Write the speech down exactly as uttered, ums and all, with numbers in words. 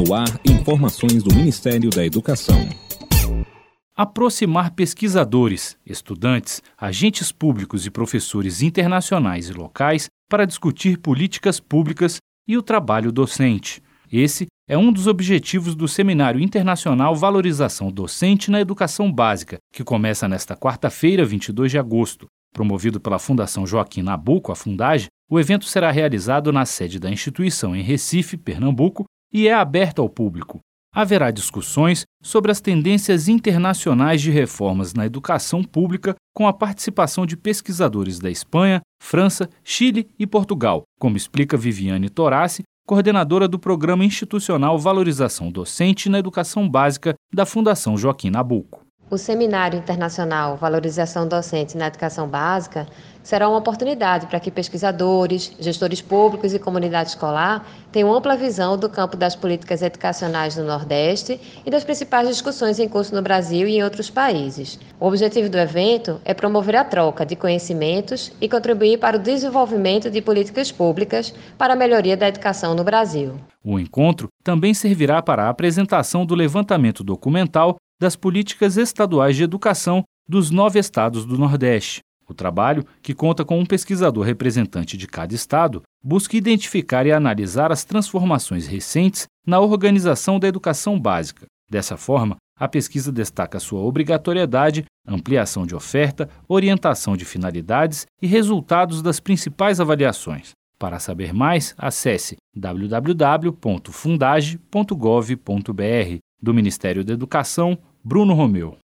No ar, informações do Ministério da Educação. Aproximar pesquisadores, estudantes, agentes públicos e professores internacionais e locais para discutir políticas públicas e o trabalho docente. Esse é um dos objetivos do Seminário Internacional Valorização Docente na Educação Básica, que começa nesta quarta-feira, vinte e dois de agosto. Promovido pela Fundação Joaquim Nabuco, a Fundage, o evento será realizado na sede da instituição em Recife, Pernambuco, e é aberto ao público. Haverá discussões sobre as tendências internacionais de reformas na educação pública com a participação de pesquisadores da Espanha, França, Chile e Portugal, como explica Viviane Torassi, coordenadora do Programa Institucional Valorização Docente na Educação Básica da Fundação Joaquim Nabuco. O Seminário Internacional Valorização Docente na Educação Básica será uma oportunidade para que pesquisadores, gestores públicos e comunidade escolar tenham ampla visão do campo das políticas educacionais no Nordeste e das principais discussões em curso no Brasil e em outros países. O objetivo do evento é promover a troca de conhecimentos e contribuir para o desenvolvimento de políticas públicas para a melhoria da educação no Brasil. O encontro também servirá para a apresentação do levantamento documental das políticas estaduais de educação dos nove estados do Nordeste. O trabalho, que conta com um pesquisador representante de cada estado, busca identificar e analisar as transformações recentes na organização da educação básica. Dessa forma, a pesquisa destaca sua obrigatoriedade, ampliação de oferta, orientação de finalidades e resultados das principais avaliações. Para saber mais, acesse w w w ponto fundage ponto gov ponto b r. Do Ministério da Educação, Bruno Romeu.